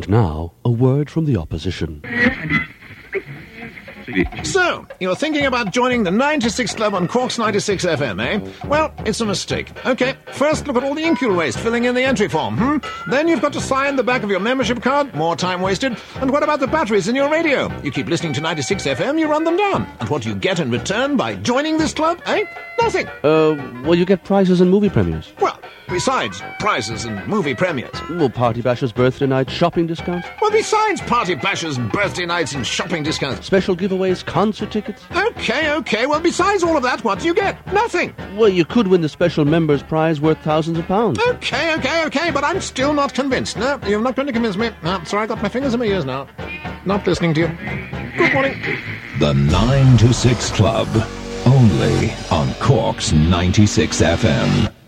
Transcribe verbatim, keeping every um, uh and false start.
And now, a word from the opposition. So, you're thinking about joining the ninety-six Club on Quarks ninety-six F M, eh? Well, it's a mistake. Okay, first look at all the incul waste filling in the entry form, hmm? Then you've got to sign the back of your membership card, more time wasted. And what about the batteries in your radio? You keep listening to ninety-six F M, you run them down. And what do you get in return by joining this club, eh? Nothing. Uh, well, you get prizes and movie premieres. Well, besides prizes and movie premieres. Well, party bashers, birthday nights, shopping discounts. Well, besides party bashers, birthday nights and shopping discounts. Special giveaways, concert tickets. Okay, okay, well, besides all of that, what do you get? Nothing. Well, you could win the special members' prize worth thousands of pounds. Okay, okay, okay, but I'm still not convinced. No, you're not going to convince me. No, sorry, I've got my fingers in my ears now. Not listening to you. Good morning. The nine to six Club, only on Quarks ninety-six F M.